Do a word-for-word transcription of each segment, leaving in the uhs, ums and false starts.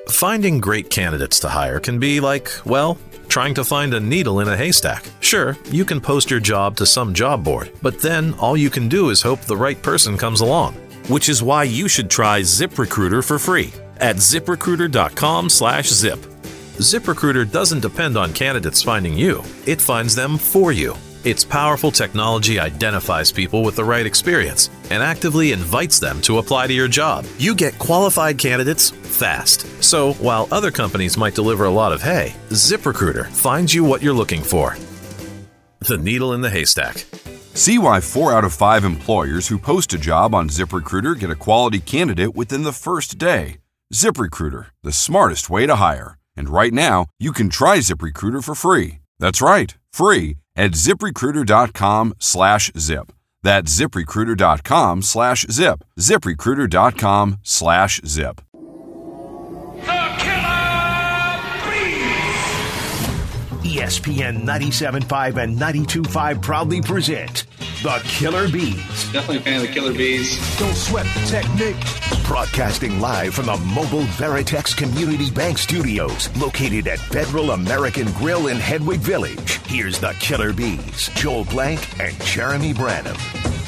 Finding great candidates to hire can be like, well, trying to find a needle in a haystack. Sure, you can post your job to some job board, but then all you can do is hope the right person comes along. Which is why you should try ZipRecruiter for free at ZipRecruiter.com slash zip. ZipRecruiter doesn't depend on candidates finding you. It finds them for you. Its powerful technology identifies people with the right experience and actively invites them to apply to your job. You get qualified candidates fast. So while other companies might deliver a lot of hay, ZipRecruiter finds you what you're looking for. The needle in the haystack. See why four out of five employers who post a job on ZipRecruiter get a quality candidate within the first day. ZipRecruiter, the smartest way to hire. And right now, you can try ZipRecruiter for free. That's right, free at ZipRecruiter.com slash zip. That's ZipRecruiter.com slash zip. ZipRecruiter.com slash zip. E S P N ninety-seven point five and ninety-two point five proudly present The Killer Bees. Definitely a fan of the Killer Bees. Don't sweat the technique. Broadcasting live from the Mobile Veritex Community Bank Studios, located at Federal American Grill in Hedwig Village. Here's The Killer Bees, Joel Blank and Jeremy Branham.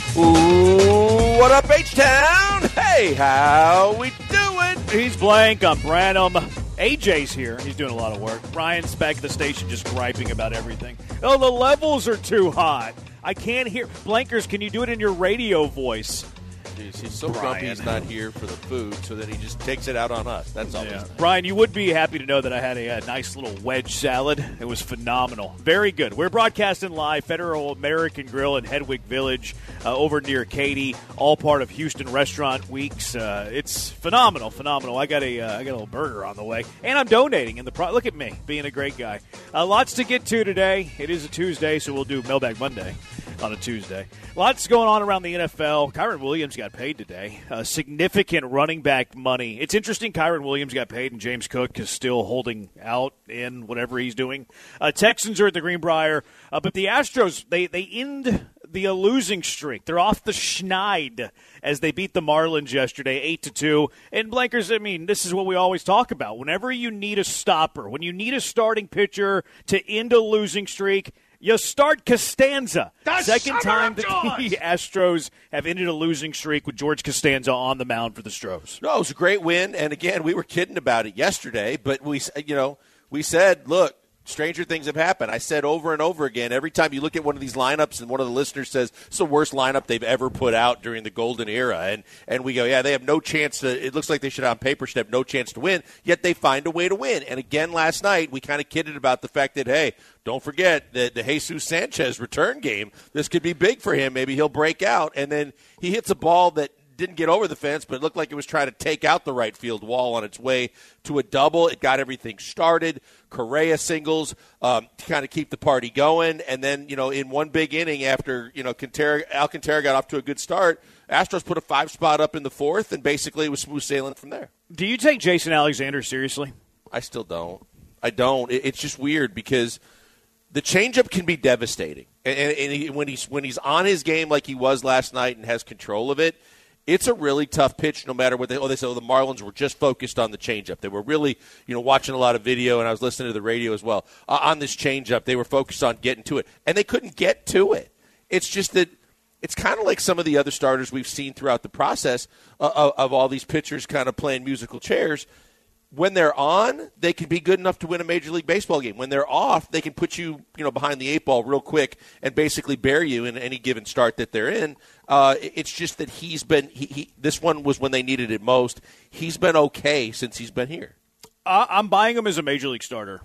Ooh, what up, H-Town? Hey, how we doing? He's Blank, I'm Branham. A J's here. He's doing a lot of work. Ryan's back at the station just griping about everything. Oh, the levels are too hot. I can't hear. Blankers, can you do it in your radio voice? Jeez, he's so grumpy he's not here for the food, so then he just takes it out on us. That's all. Yeah. Brian, you would be happy to know that I had a, a nice little wedge salad. It was phenomenal. Very good. We're broadcasting live, Federal American Grill in Hedwig Village, uh, over near Katy, all part of Houston Restaurant Weeks. Uh, it's phenomenal, phenomenal. I got a, uh, I got a little burger on the way, and I'm donating in the pro- look at me, being a great guy. Uh, lots to get to today. It is a Tuesday, so we'll do Mailbag Monday on a Tuesday. Lots going on around the N F L. Kyren Williams got paid today. Uh, significant running back money. It's interesting Kyren Williams got paid and James Cook is still holding out in whatever he's doing. Uh, Texans are at the Greenbrier, uh, but the Astros, they, they end the uh, losing streak. They're off the schneid as they beat the Marlins yesterday, eight to two. And Blankers, I mean, this is what we always talk about. Whenever you need a stopper, when you need a starting pitcher to end a losing streak, you start Costanza. That's Second time that the Astros have ended a losing streak with George Costanza on the mound for the Stros. No, it was a great win, and again, we were kidding about it yesterday, but we, you know, we said, look, stranger things have happened. I said over and over again, every time you look at one of these lineups and one of the listeners says it's the worst lineup they've ever put out during the golden era, and and we go, yeah, they have no chance to, it looks like they should on paper should have no chance to win, yet they find a way to win. And again, last night, we kind of kidded about the fact that, hey, don't forget the, the Jesus Sanchez return game. This could be big for him. Maybe he'll break out. And then he hits a ball that didn't get over the fence, but it looked like it was trying to take out the right field wall on its way to a double. It got everything started. Correa singles um, to kind of keep the party going. And then, you know, in one big inning after, you know, Alcantara, Alcantara got off to a good start, Astros put a five spot up in the fourth, and basically it was smooth sailing from there. Do you take Jason Alexander seriously? I still don't. I don't. It, it's just weird because the changeup can be devastating. And, and, and he, when he's when he's on his game like he was last night and has control of it, it's a really tough pitch no matter what they – oh, they said oh, the Marlins were just focused on the changeup. They were really, you know, watching a lot of video, and I was listening to the radio as well. Uh, on this changeup, they were focused on getting to it, and they couldn't get to it. It's just that it's kind of like some of the other starters we've seen throughout the process uh, of, of all these pitchers kind of playing musical chairs. When they're on, they can be good enough to win a Major League Baseball game. When they're off, they can put you, you know, behind the eight ball real quick and basically bury you in any given start that they're in. Uh, it's just that he's been he, he, – this one was when they needed it most. He's been okay since he's been here. Uh, I'm buying him as a Major League starter.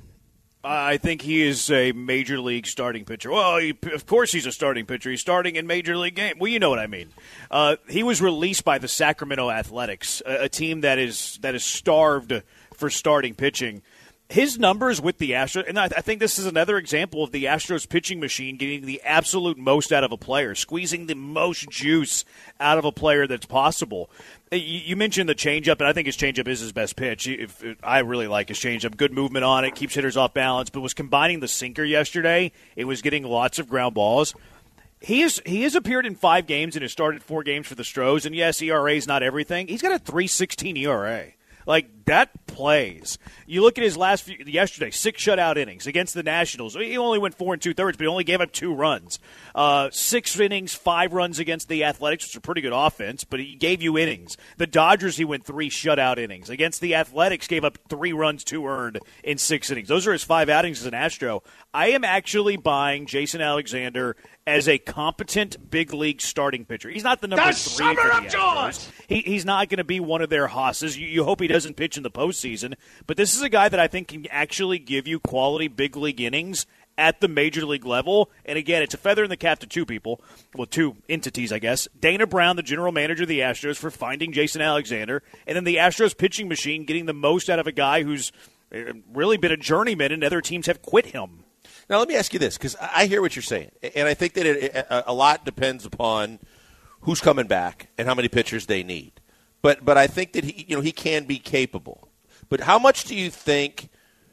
I think he is a Major League starting pitcher. Well, he, of course he's a starting pitcher. He's starting in Major League game. Well, you know what I mean. Uh, he was released by the Sacramento Athletics, a, a team that is that is starved for starting pitching. His numbers with the Astros, and I, I think this is another example of the Astros pitching machine getting the absolute most out of a player, squeezing the most juice out of a player that's possible. You, you mentioned the changeup, and I think his changeup is his best pitch. If, if, I really like his changeup. Good movement on it, keeps hitters off balance, but was combining the sinker yesterday. It was getting lots of ground balls. He is he has appeared in five games and has started four games for the Stros, and yes, E R A is not everything. He's got a three sixteen E R A. Like, that plays. You look at his last few, yesterday, six shutout innings against the Nationals. He only went four and two-thirds, but he only gave up two runs. Uh, six innings, five runs against the Athletics, which is a pretty good offense, but he gave you innings. The Dodgers, he went three shutout innings. Against the Athletics, gave up three runs, two earned in six innings. Those are his five outings as an Astro. I am actually buying Jason Alexander as a competent big league starting pitcher. He's not the number the three for the Astros. He, he's not going to be one of their hosses. You, you hope he doesn't pitch in the postseason. But this is a guy that I think can actually give you quality big league innings at the major league level. And again, it's a feather in the cap to two people, well, two entities, I guess. Dana Brown, the general manager of the Astros, for finding Jason Alexander, and then the Astros pitching machine getting the most out of a guy who's really been a journeyman and other teams have quit him. Now, let me ask you this, because I hear what you're saying, and I think that it, a lot depends upon who's coming back and how many pitchers they need. But but I think that he, you know, he can be capable. But how much do you think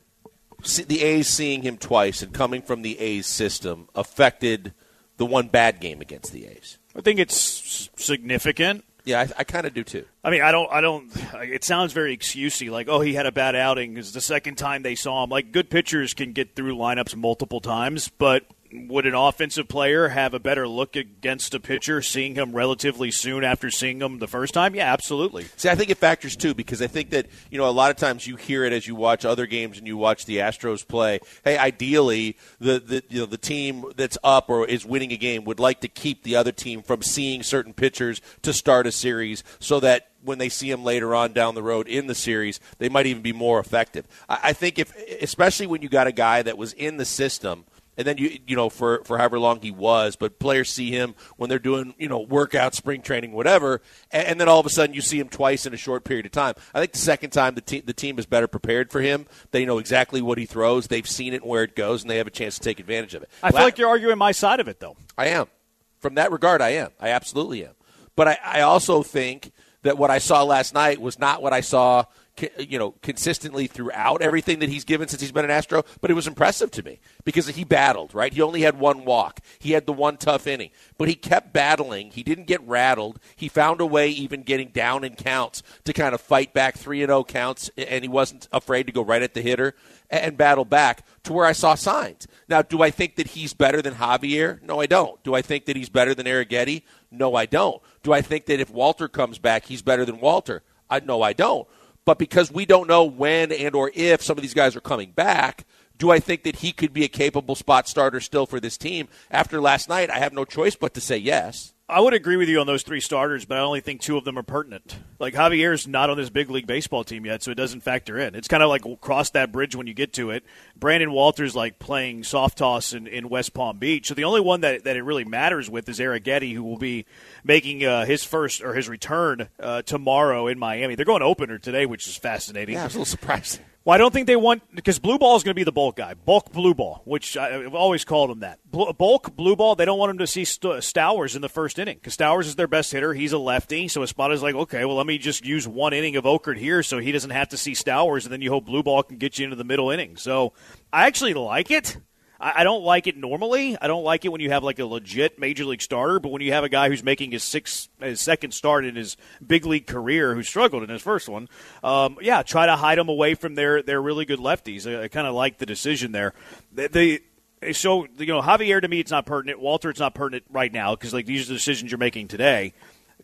the A's seeing him twice and coming from the A's system affected the one bad game against the A's? I think it's significant. Yeah, I, I kind of do too. I mean, I don't, I don't, it sounds very excusey, like, oh, he had a bad outing. It's the second time they saw him. Like, good pitchers can get through lineups multiple times, but would an offensive player have a better look against a pitcher seeing him relatively soon after seeing him the first time? Yeah, absolutely. See, I think it factors too, because I think that, you know, a lot of times you hear it as you watch other games and you watch the Astros play. Hey, ideally, the, the you know the team that's up or is winning a game would like to keep the other team from seeing certain pitchers to start a series so that when they see him later on down the road in the series, they might even be more effective. I, I think if, especially when you got a guy that was in the system, and then, you you know, for, for however long he was, but players see him when they're doing, you know, workout, spring training, whatever, and, and then all of a sudden you see him twice in a short period of time. I think the second time the, te- the team is better prepared for him. They know exactly what he throws. They've seen it and where it goes, and they have a chance to take advantage of it. I feel La- like you're arguing my side of it, though. I am. From that regard, I am. I absolutely am. But I, I also think that what I saw last night was not what I saw – you know, consistently throughout everything that he's given since he's been an Astro, but it was impressive to me because he battled, right? He only had one walk. He had the one tough inning, but he kept battling. He didn't get rattled. He found a way, even getting down in counts, to kind of fight back three and oh counts, and he wasn't afraid to go right at the hitter and battle back to where I saw signs. Now, do I think that he's better than Javier? No, I don't. Do I think that he's better than Arrighetti? No, I don't. Do I think that if Walter comes back, he's better than Walter? I, no, I don't. But because we don't know when and or if some of these guys are coming back, do I think that he could be a capable spot starter still for this team? After last night, I have no choice but to say yes. I would agree with you on those three starters, but I only think two of them are pertinent. Like, Javier's not on this big league baseball team yet, so it doesn't factor in. It's kind of like we'll cross that bridge when you get to it. Brandon Walter's like playing soft toss in, in West Palm Beach. So the only one that, that it really matters with is Arrighetti, who will be making uh, his first or his return uh, tomorrow in Miami. They're going opener today, which is fascinating. Yeah, I was a little surprised. Well, I don't think they want – because blue ball is going to be the bulk guy. Bulk blue ball, which I've always called him that. Bulk blue ball, they don't want him to see St- Stowers in the first inning because Stowers is their best hitter. He's a lefty, so Espada's like, okay, well, let me just use one inning of Okert here so he doesn't have to see Stowers, and then you hope blue ball can get you into the middle inning. So I actually like it. I don't like it normally. I don't like it when you have like a legit major league starter, but when you have a guy who's making his sixth, his second start in his big league career, who struggled in his first one, um, yeah, try to hide them away from their, their really good lefties. I, I kind of like the decision there. They, they, so you know, Javier to me, it's not pertinent. Walter, it's not pertinent right now because like these are the decisions you're making today.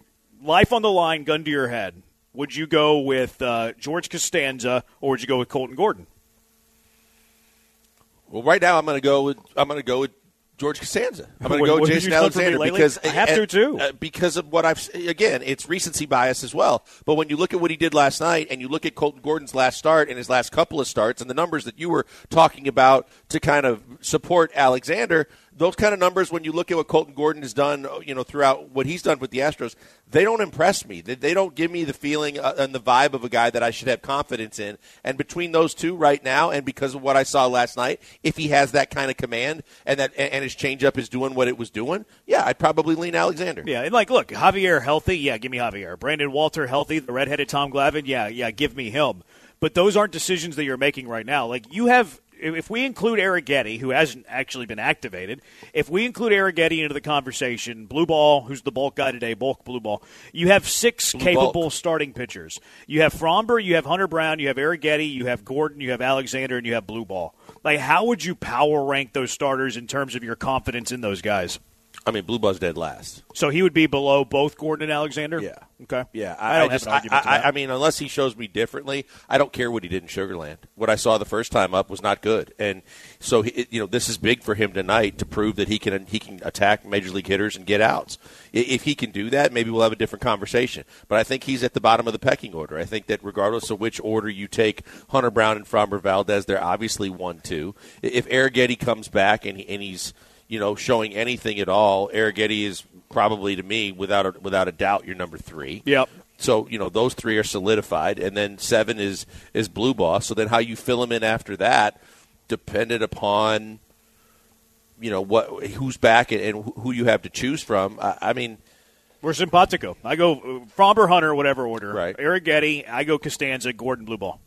Life on the line, gun to your head. Would you go with uh, George Costanza or would you go with Colton Gordon? Well, right now I'm going to go with I'm going to go with George Costanza. I'm going to go with Jason Alexander because I have to too. Uh, because of what I've again, it's recency bias as well. But when you look at what he did last night, and you look at Colton Gordon's last start and his last couple of starts, and the numbers that you were talking about to kind of support Alexander. Those kind of numbers, when you look at what Colton Gordon has done, you know, throughout what he's done with the Astros, they don't impress me. They, they don't give me the feeling uh, and the vibe of a guy that I should have confidence in. And between those two right now, and because of what I saw last night, if he has that kind of command and that and his changeup is doing what it was doing, yeah, I'd probably lean Alexander. Yeah, and like, look, Javier healthy, yeah, give me Javier. Brandon Walter healthy, the redheaded Tom Glavine, yeah, yeah, give me him. But those aren't decisions that you're making right now. Like, you have if we include Arrighetti, who hasn't actually been activated, if we include Arrighetti into the conversation, blue ball, who's the bulk guy today, bulk blue ball, you have six blue capable bulk. starting pitchers. You have Fromber, you have Hunter Brown, you have Arrighetti, you have Gordon, you have Alexander, and you have blue ball. Like, how would you power rank those starters in terms of your confidence in those guys? I mean, blue ball's dead last. So he would be below both Gordon and Alexander? Yeah. Okay. Yeah, I, I, don't I just, have an argument I, to that. I, I mean, unless he shows me differently, I don't care what he did in Sugar Land. What I saw the first time up was not good, and so he, you know, this is big for him tonight to prove that he can he can attack major league hitters and get outs. If he can do that, maybe we'll have a different conversation. But I think he's at the bottom of the pecking order. I think that regardless of which order you take Hunter Brown and Framber Valdez, they're obviously one two. If Arrighetti comes back and he, and he's you know showing anything at all, Arrighetti is probably, to me, without a, without a doubt, your number three. Yep. So, you know, those three are solidified, and then seven is, is Blue Ball. So then how you fill them in after that depended upon, you know, what who's back and, and who you have to choose from. I, I mean – We're simpatico. I go uh, Fromber, Hunter, whatever order. Right. Arrighetti, I go Costanza, Gordon, Blue Ball.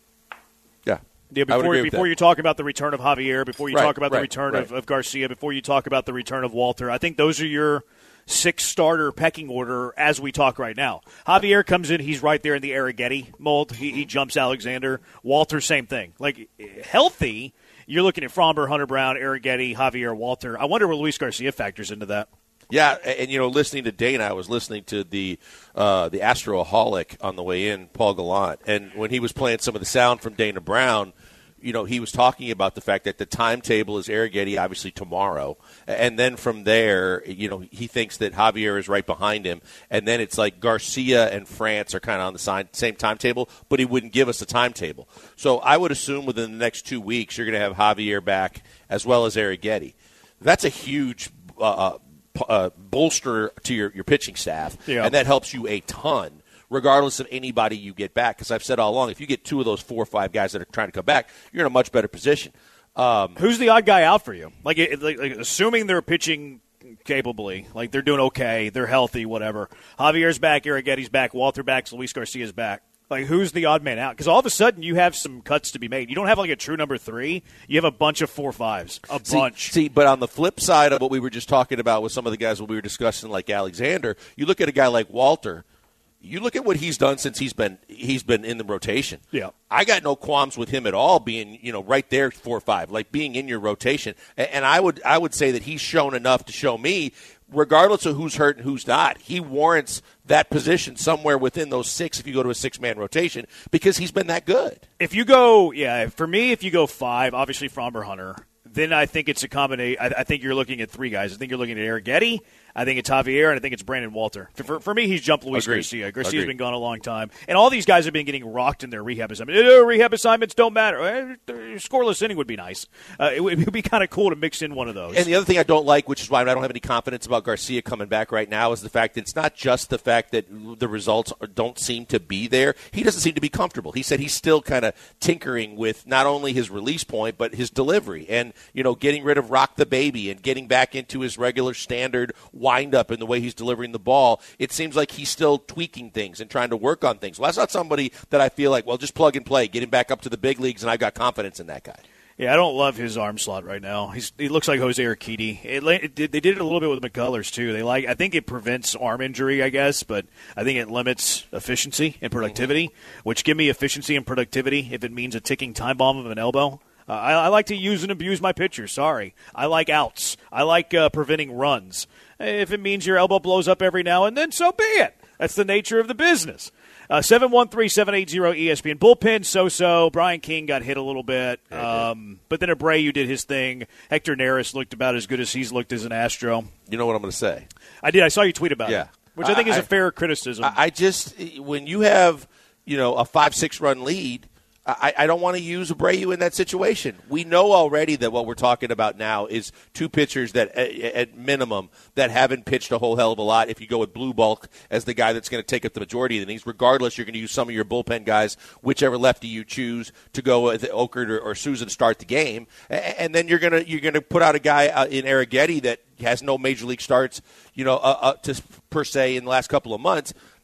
Yeah. Yeah, I would before agree with before that. you talk about the return of Javier, before you Right, talk about the right, return right. of, of Garcia, before you talk about the return of Walter, I think those are your six starter pecking order as we talk right now. Javier comes in, he's right there in the Arrighetti mold. He, he jumps Alexander. Walter, same thing. Like, healthy, you're looking at Fromber, Hunter Brown, Arrighetti, Javier, Walter. I wonder where Luis Garcia factors into that. Yeah, and, and, you know, listening to Dana, I was listening to the uh, the Astroaholic on the way in, Paul Gallant, and when he was playing some of the sound from Dana Brown, you know, he was talking about the fact that the timetable is Arrighetti, obviously, tomorrow. And then from there, you know, he thinks that Javier is right behind him. And then it's like Garcia and France are kind of on the same timetable, but he wouldn't give us a timetable. So I would assume within the next two weeks you're going to have Javier back as well as Arrighetti. That's a huge uh, uh, bolster to your, your pitching staff, yeah. and that helps you a ton, regardless of anybody you get back. Because I've said all along, if you get two of those four or five guys that are trying to come back, you're in a much better position. Um, Who's the odd guy out for you? Like, like, like, assuming they're pitching capably, like they're doing okay, they're healthy, whatever. Javier's back, Arrighetti's back, Walter back, Luis Garcia's back. Like, who's the odd man out? Because all of a sudden you have some cuts to be made. You don't have like a true number three. You have a bunch of four fives. A see, bunch. See, but on the flip side of what we were just talking about with some of the guys when we were discussing, like Alexander, you look at a guy like Walter. You look at what he's done since he's been he's been in the rotation. Yeah, I got no qualms with him at all being, you know, right there four or five, like being in your rotation. And, and I would I would say that he's shown enough to show me, regardless of who's hurt and who's not, he warrants that position somewhere within those six if you go to a six-man rotation because he's been that good. If you go, yeah, for me, if you go five, obviously Fromber, Hunter, then I think it's a combination. I, I think you're looking at three guys. I think you're looking at Arrighetti. I think it's Javier, and I think it's Brandon Walter. For, for me, he's jumped Luis Agreed. Garcia. Garcia's Agreed. been gone a long time. And all these guys have been getting rocked in their rehab assignments. Uh, rehab assignments don't matter. Uh, scoreless inning would be nice. Uh, it, would, it would be kind of cool to mix in one of those. And the other thing I don't like, which is why I don't have any confidence about Garcia coming back right now, is the fact that it's not just the fact that the results are, don't seem to be there. He doesn't seem to be comfortable. He said he's still kind of tinkering with not only his release point, but his delivery and, you know, getting rid of Rock the Baby and getting back into his regular standard windup and the way he's delivering the ball. It seems like he's still tweaking things and trying to work on things. Well, that's not somebody that I feel like, well, just plug and play, get him back up to the big leagues, and I've got confidence in that guy. Yeah, I don't love his arm slot right now. He's, he looks like Jose Urquidy. It, it, they did it a little bit with McCullers, too. They like. I think it prevents arm injury, I guess, but I think it limits efficiency and productivity, mm-hmm. which give me efficiency and productivity if it means a ticking time bomb of an elbow. Uh, I, I like to use and abuse my pitchers. Sorry. I like outs. I like uh, preventing runs. If it means your elbow blows up every now and then, so be it. That's the nature of the business. Uh, seven one three, seven eight zero, E S P N. Bullpen, so-so. Brian King got hit a little bit. Um, but then Abreu did his thing. Hector Neris looked about as good as he's looked as an Astro. You know what I'm going to say? I did. I saw you tweet about yeah. it, which I think I, is a fair criticism. I, I just, when you have, you know, a five, six-run lead, I, I don't want to use Abreu in that situation. We know already that what we're talking about now is two pitchers that, at, at minimum, that haven't pitched a whole hell of a lot. If you go with Blue Bulk as the guy that's going to take up the majority of the innings, regardless, you're going to use some of your bullpen guys, whichever lefty you choose, to go with Okert or, or Souza to start the game, and then you're going to you're going to put out a guy uh, in Arrighetti that has no major league starts, you know, uh, uh, to per se in the last couple of months.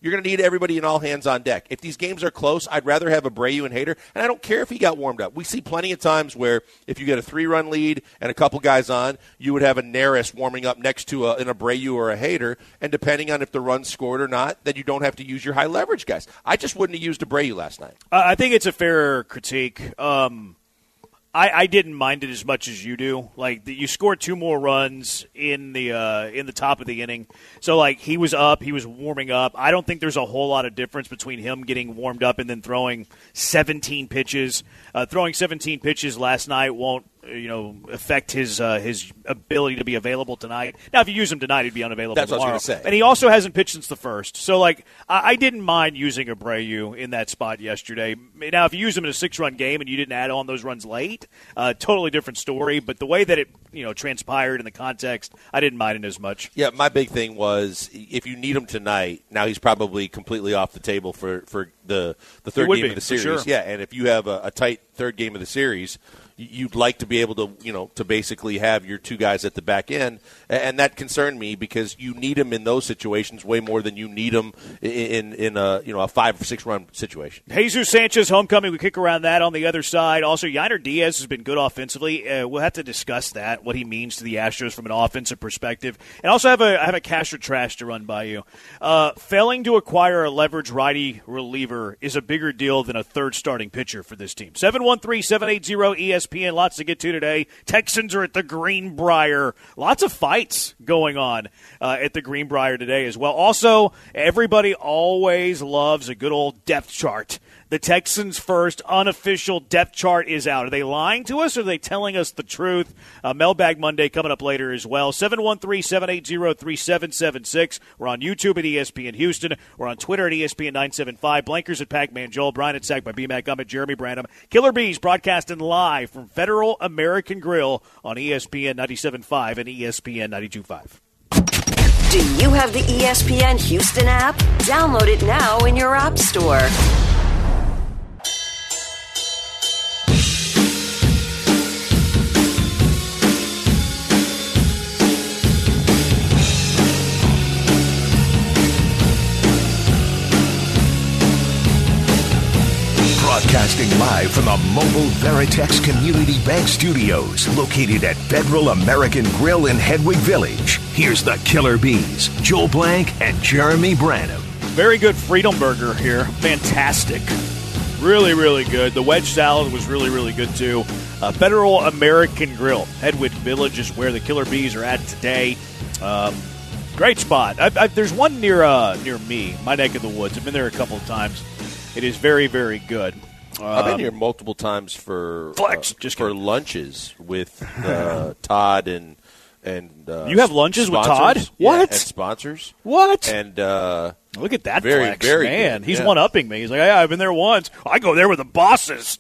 you're going to need everybody in all hands on deck. If these games are close, I'd rather have Abreu and Hader, and I don't care if he got warmed up. We see plenty of times where if you get a three-run lead and a couple guys on, you would have a Neris warming up next to a, an Abreu or a Hader, and depending on if the run's scored or not, then you don't have to use your high-leverage guys. I just wouldn't have used Abreu last night. Uh, I think it's a fair critique. Um, I, I didn't mind it as much as you do. Like the, you scored two more runs in the uh, in the top of the inning, so like he was up, he was warming up. I don't think there's a whole lot of difference between him getting warmed up and then throwing seventeen pitches. Uh, throwing seventeen pitches last night won't you know affect his uh, his ability to be available tonight. Now, if you use him tonight, he'd be unavailable. That's tomorrow. what I was going to say. And he also hasn't pitched since the first. So like I, I didn't mind using Abreu in that spot yesterday. Now, if you use him in a six-run game and you didn't add on those runs late. Uh, totally different story, but the way that it you know transpired in the context, I didn't mind it as much. Yeah, my big thing was if you need him tonight, now he's probably completely off the table for, for the the third game be, of the series. sure. Yeah, and if you have a, a tight third game of the series, you'd like to be able to, you know, to basically have your two guys at the back end, and that concerned me because you need them in those situations way more than you need them in in a you know a five or six run situation. Jesus Sanchez homecoming, we kick around that on the other side. Also, Yainer Diaz has been good offensively. Uh, we'll have to discuss that, what he means to the Astros from an offensive perspective, and also have a I have a cash or trash to run by you. Uh, failing to acquire a leverage righty reliever is a bigger deal than a third starting pitcher for this team. seven one three, seven eight zero, E S P N. Lots to get to today. Texans are at the Greenbrier. Lots of fights going on uh, at the Greenbrier today as well. Also, everybody always loves a good old depth chart. The Texans' first unofficial depth chart is out. Are they lying to us or are they telling us the truth? Uh, Mailbag Monday coming up later as well. seven one three, seven eight zero, three seven seven six. We're on YouTube at E S P N Houston. We're on Twitter at E S P N nine seven five. Blankers at Pac-Man Joel. Brian at Sack by B-Mac. I'm at Jeremy Branham. Killer Bees broadcasting live from Federal American Grill on E S P N ninety-seven point five and E S P N ninety-two point five. Do you have the E S P N Houston app? Download it now in your app store. Broadcasting live from the Mobile Veritex Community Bank Studios, located at Federal American Grill in Hedwig Village. Here's the Killer Bees, Joel Blank and Jeremy Branham. Very good Freedom Burger here. Fantastic. Really, really good. The wedge salad was really, really good, too. Uh, Federal American Grill. Hedwig Village is where the Killer Bees are at today. Um, great spot. I, I, there's one near uh, near me, my neck of the woods. I've been there a couple of times. It is very, very good. Um, I've been here multiple times for Flex, uh, just for kidding. lunches with uh, Todd and and uh, You have lunches with sponsors. Todd? Yeah, What? and sponsors. What? And uh, Look at that very, flex, very man. good, He's yeah. one-upping me. He's like, yeah, I've been there once. I go there with the bosses.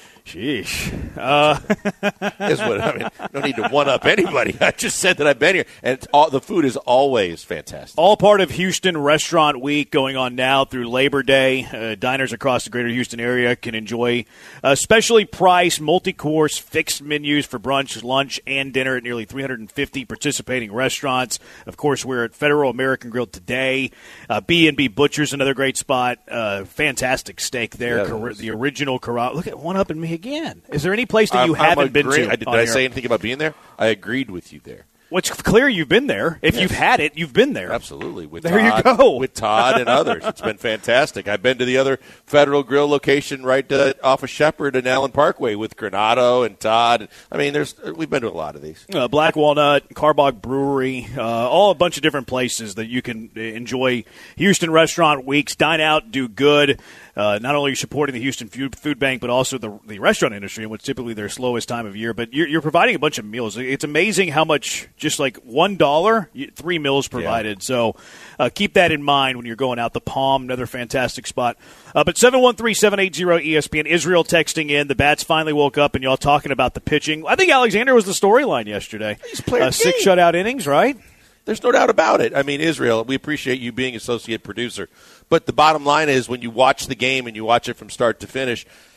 Sheesh. Uh, That's what I mean. No need to one up anybody. I just said that I've been here, and it's all, the food is always fantastic. all part of Houston Restaurant Week going on now through Labor Day. Uh, diners across the greater Houston area can enjoy uh, specially priced multi-course fixed menus for brunch, lunch, and dinner at nearly three hundred fifty participating restaurants. Of course, we're at Federal American Grill today. Uh, B and B Butcher's another great spot. Uh, fantastic steak there. Yeah, Car- it is. the original Carrabba. Look at one up in me again. Is there any place that you I'm- I'm haven't been agreeing. to? I, did on did I here? say anything about being there? I agreed with you there. Well, it's clear you've been there. If Yes. you've had it, you've been there. Absolutely. With There you Todd, go. With Todd and others. It's been fantastic. I've been to the other Federal Grill location right uh, off of Shepherd and Allen Parkway with Granado and Todd. I mean, there's we've been to a lot of these. Uh, Black Walnut, Carbog Brewery, uh, all a bunch of different places that you can enjoy Houston Restaurant Weeks. Dine out, do good. Uh, not only are you supporting the Houston Food, Food Bank, but also the, the restaurant industry, which typically their slowest time of year. But you're, you're providing a bunch of meals. It's amazing how much, just like one dollar, three meals provided. Yeah. So uh, keep that in mind when you're going out. The Palm, another fantastic spot. Uh, but seven one three, seven eight zero, E S P N. Israel texting in. The Bats finally woke up, and y'all talking about the pitching. I think Alexander was the storyline yesterday. He's playing uh, six shutout innings, right? There's no doubt about it. I mean, Israel, we appreciate you being associate producer. But the bottom line is when you watch the game and you watch it from start to finish,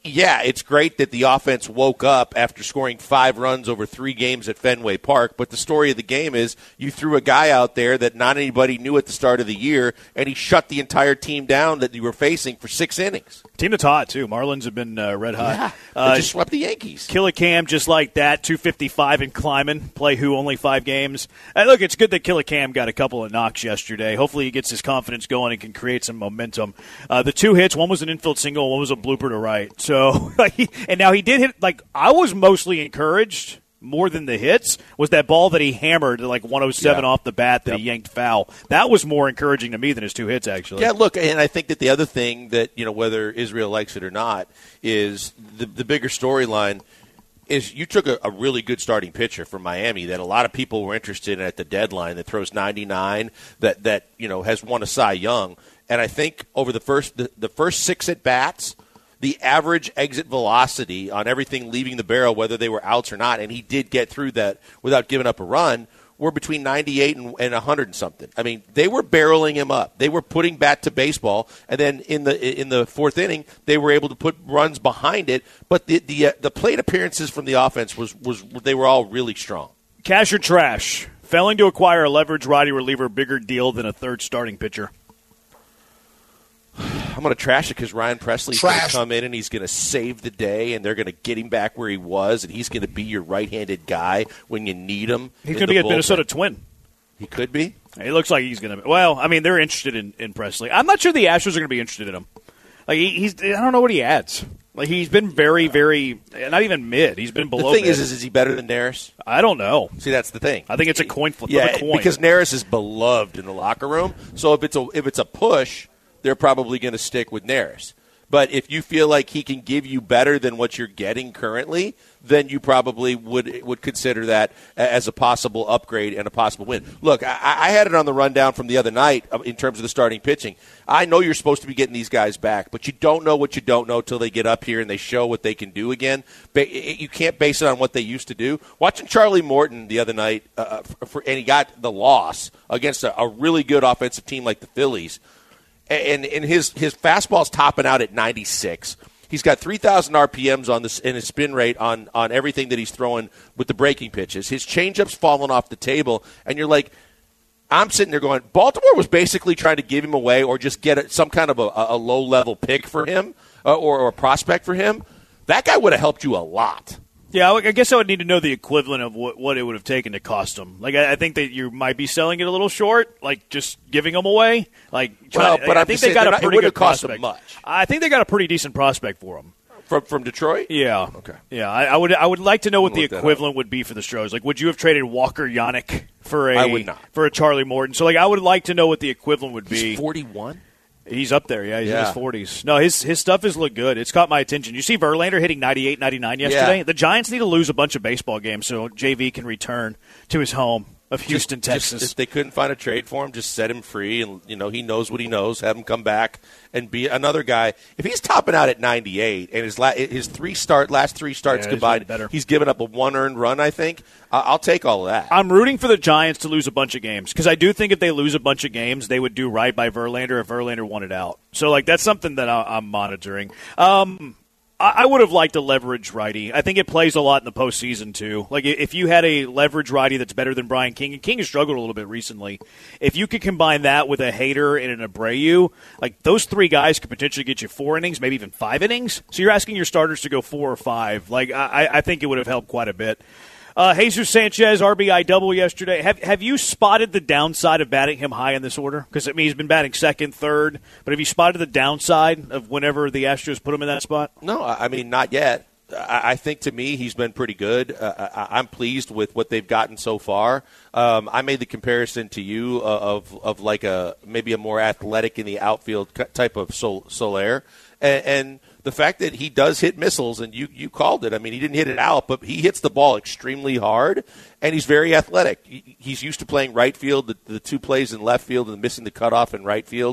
Yeah, it's great that the offense woke up after scoring five runs over three games at Fenway Park, but the story of the game is you threw a guy out there that not anybody knew at the start of the year, and he shut the entire team down that you were facing for six innings. Team that's hot, too. Marlins have been uh, red hot. Yeah, uh, they just swept the Yankees. Killicam, just like that, two fifty-five and climbing. Play who, only five games. And look, it's good that Killicam got a couple of knocks yesterday. Hopefully he gets his confidence going and can create some momentum. Uh, the two hits, one was an infield single, one was a blooper to right. So, and now he did hit, like, I was mostly encouraged more than the hits was that ball that he hammered like one oh seven yeah. off the bat that yep. he yanked foul. That was more encouraging to me than his two hits, actually. Yeah, look, and I think that the other thing that, you know, whether Israel likes it or not, is the, the bigger storyline is you took a, a really good starting pitcher from Miami that a lot of people were interested in at the deadline that throws ninety-nine, that, that you know, has won a Cy Young. And I think over the first the, the first six at-bats, the average exit velocity on everything leaving the barrel, whether they were outs or not, and he did get through that without giving up a run, were between ninety-eight and, and one hundred and something. I mean, they were barreling him up. They were putting bat to baseball, and then in the in the fourth inning, they were able to put runs behind it. But the the, uh, the plate appearances from the offense was was they were all really strong. Cash or trash? Failing to acquire a leverage righty reliever, bigger deal than a third starting pitcher. I'm going to trash it because Ryan Presley's going to come in and he's going to save the day, and they're going to get him back where he was, and he's going to be your right-handed guy when you need him. He's going to be a Minnesota Twin. He could be. It looks like he's going to be. Well, I mean, they're interested in, in Presley. I'm not sure the Astros are going to be interested in him. Like he, he's, I don't know what he adds. Like he's been very, very, not even mid. He's been below. The thing mid. is, is, is he better than Neris? I don't know. See, that's the thing. I think it's a coin flip. Yeah, a coin. because Neris is beloved in the locker room. So if it's a if it's a push, they're probably going to stick with Neris. But if you feel like he can give you better than what you're getting currently, then you probably would would consider that as a possible upgrade and a possible win. Look, I, I had it on the rundown from the other night in terms of the starting pitching. I know you're supposed to be getting these guys back, but you don't know what you don't know till they get up here and they show what they can do again. You can't base it on what they used to do. Watching Charlie Morton the other night, uh, for, and he got the loss against a, a really good offensive team like the Phillies, and, and his, his fastball's topping out at ninety-six. He's got three thousand R P Ms on this in his spin rate on, on everything that he's throwing with the breaking pitches. His changeup's falling off the table, and you're like, I'm sitting there going, Baltimore was basically trying to give him away or just get a, some kind of a, a low-level pick for him uh, or, or a prospect for him. That guy would have helped you a lot. Yeah, I guess I would need to know the equivalent of what, what it would have taken to cost him. Like, I, I think that you might be selling it a little short, like just giving them away. Like, well, try, but I I'm think they got a not, pretty good cost prospect. Them much. I think they got a pretty decent prospect for him. From from Detroit? Yeah. Okay. Yeah, I, I would I would like to know what the Look equivalent would be for the Stros. Like, would you have traded Walker Yannick for a I would not. for a Charlie Morton? So, like, I would like to know what the equivalent would be. He's forty-one? He's up there, yeah. He's yeah. in his forties. No, his his stuff has looked good. It's caught my attention. You see Verlander hitting ninety-eight, ninety-nine yesterday? Yeah. The Giants need to lose a bunch of baseball games so J V can return to his home of Houston, just, Texas. Just, if they couldn't find a trade for him, just set him free, and you know he knows what he knows. Have him come back and be another guy. If he's topping out at ninety-eight and his la- his three start last three starts yeah, combined, better. he's given up a one earned run. I think uh, I'll take all of that. I'm rooting for the Giants to lose a bunch of games because I do think if they lose a bunch of games, they would do right by Verlander if Verlander won it out. So like that's something that I- I'm monitoring. Um, I would have liked a leverage righty. I think it plays a lot in the postseason, too. Like, if you had a leverage righty that's better than Brian King, and King has struggled a little bit recently, if you could combine that with a Hader and an Abreu, like, those three guys could potentially get you four innings, maybe even five innings. So you're asking your starters to go four or five. Like, I, I think it would have helped quite a bit. Uh, Jesus Sanchez, R B I double yesterday. Have have you spotted the downside of batting him high in this order? Because, I mean, he's been batting second, third. But have you spotted the downside of whenever the Astros put him in that spot? No, I mean, not yet. I think, to me, he's been pretty good. Uh, I'm pleased with what they've gotten so far. Um, I made the comparison to you of of like a maybe a more athletic in the outfield type of Sol- Soler. And, and the fact that he does hit missiles, and you, you called it. I mean, he didn't hit it out, but he hits the ball extremely hard, and he's very athletic. He's used to playing right field, the, the two plays in left field and missing the cutoff in right field.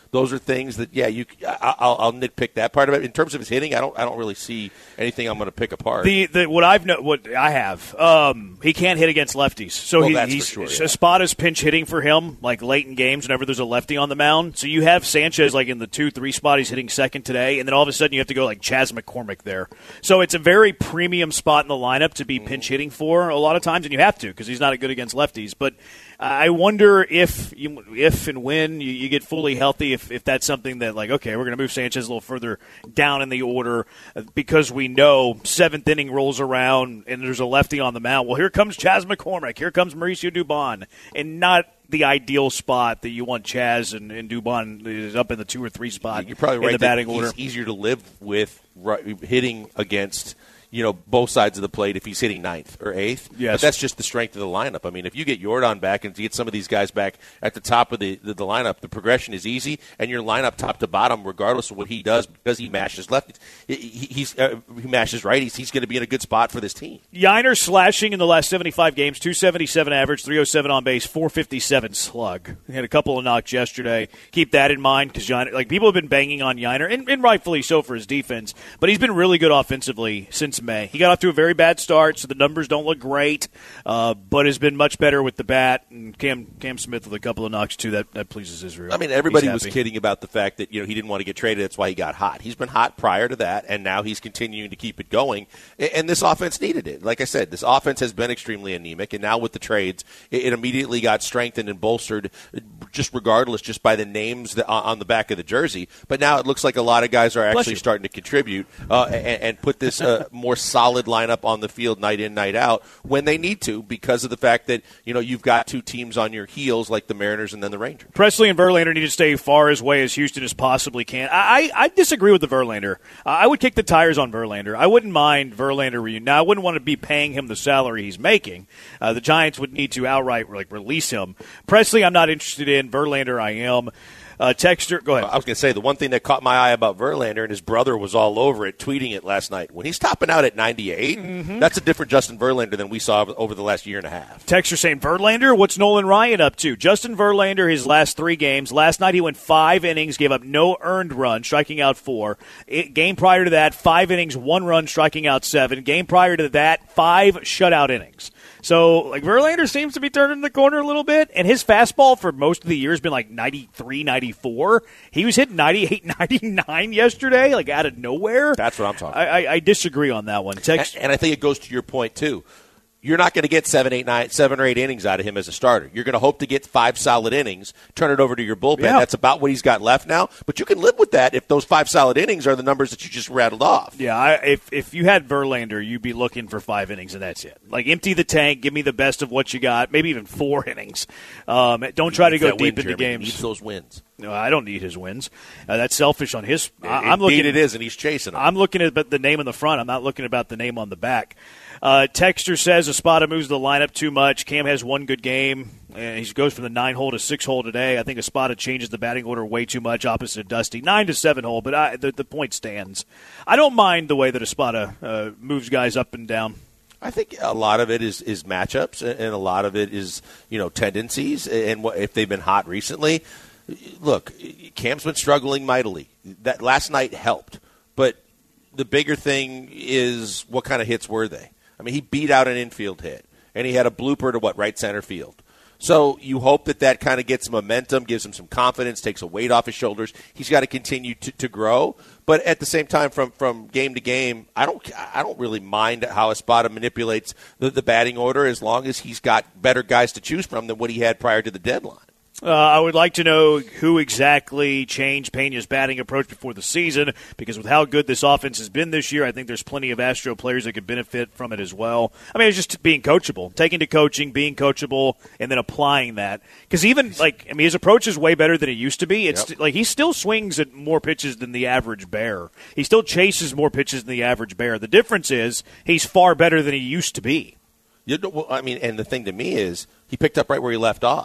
those are things that, yeah, you. I, I'll, I'll nitpick that part of it. In terms of his hitting, I don't I don't really see anything I'm going to pick apart. The, the what I've no, what I have, um, he can't hit against lefties. So well, he, that's he's for sure, yeah. Espada's pinch hitting for him, like late in games whenever there's a lefty on the mound. So you have Sanchez like in the two three spot. He's hitting second today, and then all of a sudden you have to go like Chas McCormick there. So it's a very premium spot in the lineup to be pinch hitting for a lot of times, and you have to because he's not good against lefties. But I wonder if you, if and when you, you get fully healthy, if, if that's something that, like, okay, we're going to move Sanchez a little further down in the order because we know seventh inning rolls around and there's a lefty on the mound. Well, here comes Chas McCormick. Here comes Mauricio Dubon. And not the ideal spot that you want Chas and, and Dubon is up in the two or three spot. You're probably right in the batting that order. He's easier to live with right, hitting against – you know, both sides of the plate if he's hitting ninth or eighth. Yes. But that's just the strength of the lineup. I mean, if you get Yordan back and you get some of these guys back at the top of the, the, the lineup, the progression is easy, and your lineup top to bottom, regardless of what he does, because he mashes lefties, he, he's, uh, he mashes righties, he's going to be in a good spot for this team. Yainer slashing in the last seventy-five games, two seventy-seven average, three oh seven on base, four fifty-seven slug. He had a couple of knocks yesterday. Keep that in mind because like people have been banging on Yainer, and, and rightfully so for his defense, but he's been really good offensively since May. He got off to a very bad start, so the numbers don't look great, uh, but has been much better with the bat. And Cam Cam Smith with a couple of knocks, too. That, that pleases Israel. I mean, everybody was kidding about the fact that, you know, he didn't want to get traded. That's why he got hot. He's been hot prior to that, and now he's continuing to keep it going. And this offense needed it. Like I said, this offense has been extremely anemic, and now with the trades, it immediately got strengthened and bolstered just regardless, just by the names that, on the back of the jersey. But now it looks like a lot of guys are actually starting to contribute uh, and, and put this uh, more solid lineup on the field night in, night out when they need to because of the fact that, you know, you've got two teams on your heels like the Mariners and then the Rangers. Presley and Verlander need to stay far as away as Houston as possibly can. I, I, I disagree with the Verlander. I would kick the tires on Verlander. I wouldn't mind Verlander reunion. Now, I wouldn't want to be paying him the salary he's making. Uh, the Giants would need to outright like release him. Presley, I'm not interested in. Verlander, I am. Uh, Texter, go ahead. I was going to say, the one thing that caught my eye about Verlander, and his brother was all over it, tweeting it last night, when he's topping out at ninety-eight, mm-hmm. that's a different Justin Verlander than we saw over the last year and a half. Texter saying, Verlander, what's Nolan Ryan up to? Justin Verlander, his last three games. Last night he went five innings, gave up no earned run, striking out four. It, game prior to that, five innings, one run, striking out seven. Game prior to that, five shutout innings. So, like, Verlander seems to be turning the corner a little bit, and his fastball for most of the year has been like ninety-three, ninety-four. He was hitting ninety-eight, ninety-nine yesterday, like out of nowhere. That's what I'm talking I, about. I, I disagree on that one. Text- and, and I think it goes to your point, too. You're not going to get seven, eight, nine, seven or eight innings out of him as a starter. You're going to hope to get five solid innings, turn it over to your bullpen. Yeah. That's about what he's got left now. But you can live with that if those five solid innings are the numbers that you just rattled off. Yeah, I, if if you had Verlander, you'd be looking for five innings, and that's it. Like, empty the tank, give me the best of what you got, maybe even four innings. Um, don't try to go deep win, into Jeremy. games. He needs those wins. No, I don't need his wins. Uh, that's selfish on his. It, I, I'm looking. It is, and he's chasing them. I'm looking at the name on the front. I'm not looking about the name on the back. Uh, Texter says Espada moves the lineup too much. Cam has one good game. And he goes from the nine hole to six hole today. I think Espada changes the batting order way too much, opposite of Dusty. Nine to seven hole, but I, the, the point stands. I don't mind the way that Espada uh, moves guys up and down. I think a lot of it is, is matchups, and a lot of it is, you know, tendencies, and what, if they've been hot recently. Look, Cam's been struggling mightily. That last night helped, but the bigger thing is what kind of hits were they? I mean, he beat out an infield hit, and he had a blooper to, what, right center field. So you hope that that kind of gets momentum, gives him some confidence, takes a weight off his shoulders. He's got to continue to, to grow. But at the same time, from, from game to game, I don't I don't really mind how Espada manipulates the, the batting order as long as he's got better guys to choose from than what he had prior to the deadline. Uh, I would like to know who exactly changed Pena's batting approach before the season, because with how good this offense has been this year, I think there's plenty of Astro players that could benefit from it as well. I mean, it's just being coachable, taking to coaching, being coachable, and then applying that. Because even, like, I mean, his approach is way better than it used to be. It's yep. like he still swings at more pitches than the average bear. He still chases more pitches than the average bear. The difference is he's far better than he used to be. You know, I mean, and the thing to me is he picked up right where he left off.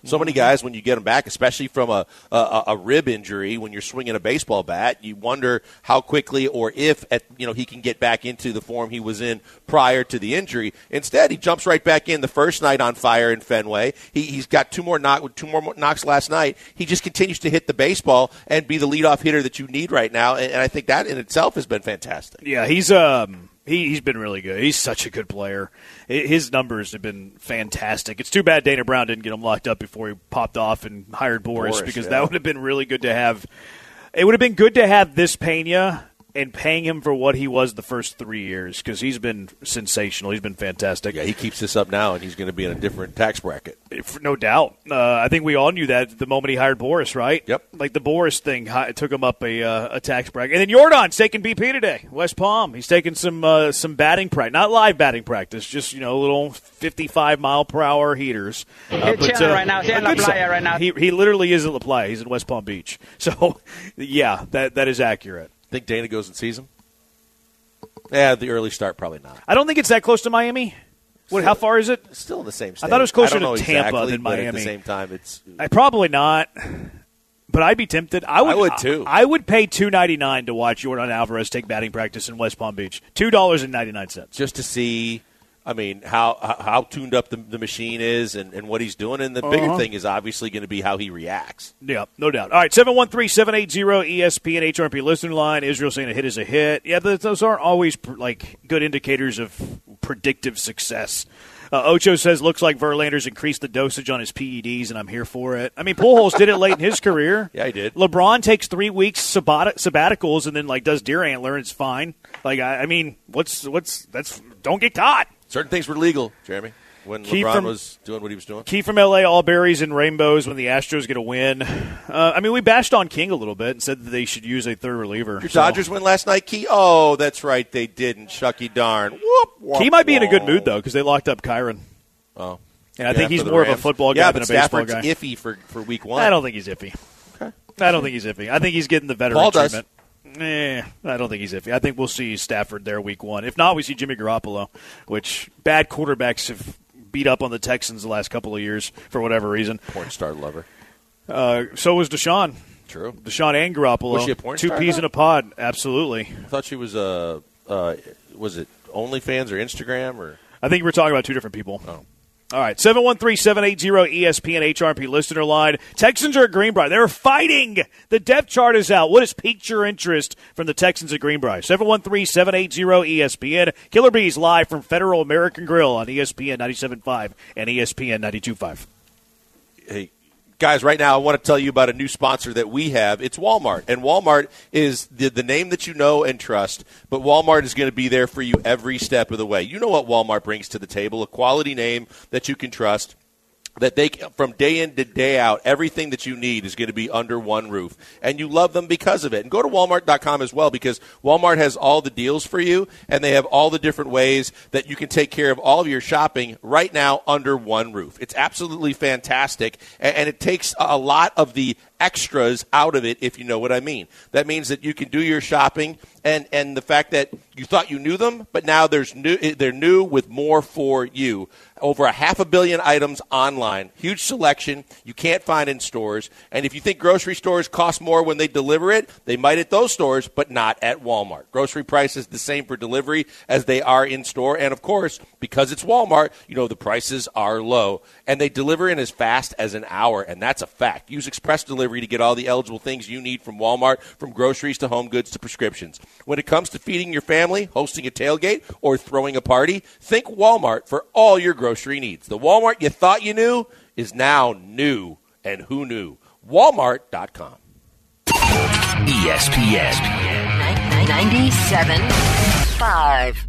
So many guys, when you get them back, especially from a, a, a rib injury, when you're swinging a baseball bat, you wonder how quickly or if at, you know he can get back into the form he was in prior to the injury. Instead, he jumps right back in the first night on fire in Fenway. He, he's got two more knock, two more knocks last night. He just continues to hit the baseball and be the leadoff hitter that you need right now, and, and I think that in itself has been fantastic. Yeah, he's um. He, he's been really good. He's such a good player. His numbers have been fantastic. It's too bad Dana Brown didn't get him locked up before he popped off and hired Boris, Boris because yeah. that would have been really good to have. It would have been good to have this Pena and paying him for what he was the first three years because he's been sensational. He's been fantastic. Yeah, he keeps this up now, and he's going to be in a different tax bracket. No doubt. Uh, I think we all knew that the moment he hired Boris, right? Yep. Like the Boris thing took him up a uh, a tax bracket. And then Jordan's taking B P today, West Palm. He's taking some uh, some batting practice, not live batting practice, just you know little fifty-five mile per hour heaters. Uh, but, uh, right now. He's in La Playa right now. He he literally is at La Playa. He's in West Palm Beach. So yeah, that that is accurate. Think Dana goes and sees him? Yeah, the early start probably not. I don't think it's that close to Miami. What? Still, how far is it? Still in the same state. I thought it was closer to Tampa exactly, than Miami. But at the same time, it's I probably not. But I'd be tempted. I would, I would too. I, I would pay two ninety nine to watch Jordan Alvarez take batting practice in West Palm Beach. Two dollars and ninety nine cents just to see. I mean, how how tuned up the, the machine is and, and what he's doing. And the bigger uh-huh. thing is obviously going to be how he reacts. Yeah, no doubt. All right, seven one three, seven eight zero, E S P N H R P listener line. Israel saying a hit is a hit. Yeah, those aren't always like good indicators of predictive success. Uh, Ocho says, looks like Verlander's increased the dosage on his P E Ds, and I'm here for it. I mean, Pujols did it late in his career. Yeah, he did. LeBron takes three weeks sabbat- sabbaticals and then, like, does deer antler, and it's fine. Like, I, I mean, what's, what's, that's, don't get caught. Certain things were legal, Jeremy, when Key LeBron from, was doing what he was doing. Key from L A, all berries and rainbows when the Astros get a win. Uh, I mean, we bashed on King a little bit and said that they should use a third reliever. Your so. Dodgers win last night, Key? Oh, that's right, they didn't. Shucky darn. Whoop, whoop, Key might be whoop. in a good mood, though, because they locked up Kyron. Oh. And I yeah, think he's more Rams. of a football guy yeah, than but a baseball Stafford's guy. iffy for, for week one. I don't think he's iffy. Okay. I don't think he's iffy. I think he's getting the veteran Paul does. treatment. Eh, I don't think he's iffy. I think we'll see Stafford there week one. If not, we see Jimmy Garoppolo, which bad quarterbacks have beat up on the Texans the last couple of years for whatever reason. Porn star lover. Uh, so was Deshaun. True. Deshaun and Garoppolo. Was she a porn Two star peas now? in a pod. Absolutely. I thought she was a, uh, was it OnlyFans or Instagram? or? I think we're talking about two different people. Oh. All right, seven one three, seven eight zero, E S P N H R P listener line. Texans are at Greenbrier. They're fighting. The depth chart is out. What has piqued your interest from the Texans at Greenbrier? seven one three, seven eight zero, E S P N. Killer Bees live from Federal American Grill on E S P N ninety-seven point five and E S P N ninety-two point five. Hey, guys, right now I want to tell you about a new sponsor that we have. It's Walmart, and Walmart is the, the name that you know and trust, but Walmart is going to be there for you every step of the way. You know what Walmart brings to the table, a quality name that you can trust. That they, from day in to day out, everything that you need is going to be under one roof. And you love them because of it. And go to Walmart dot com as well, because Walmart has all the deals for you, and they have all the different ways that you can take care of all of your shopping right now under one roof. It's absolutely fantastic, and, and it takes a lot of the extras out of it, if you know what I mean. That means that you can do your shopping, and, and the fact that you thought you knew them, but now there's new, they're new with more for you. Over a half a billion items online, huge selection you can't find in stores. And if you think grocery stores cost more when they deliver it, they might at those stores, but not at Walmart. Grocery prices the same for delivery as they are in store. And, of course, because it's Walmart, you know the prices are low. And they deliver in as fast as an hour, and that's a fact. Use Express Delivery to get all the eligible things you need from Walmart, from groceries to home goods to prescriptions. When it comes to feeding your family, hosting a tailgate, or throwing a party, think Walmart for all your grocery needs. The Walmart you thought you knew is now new, and who knew? Walmart dot com. E S P N ninety-seven point five.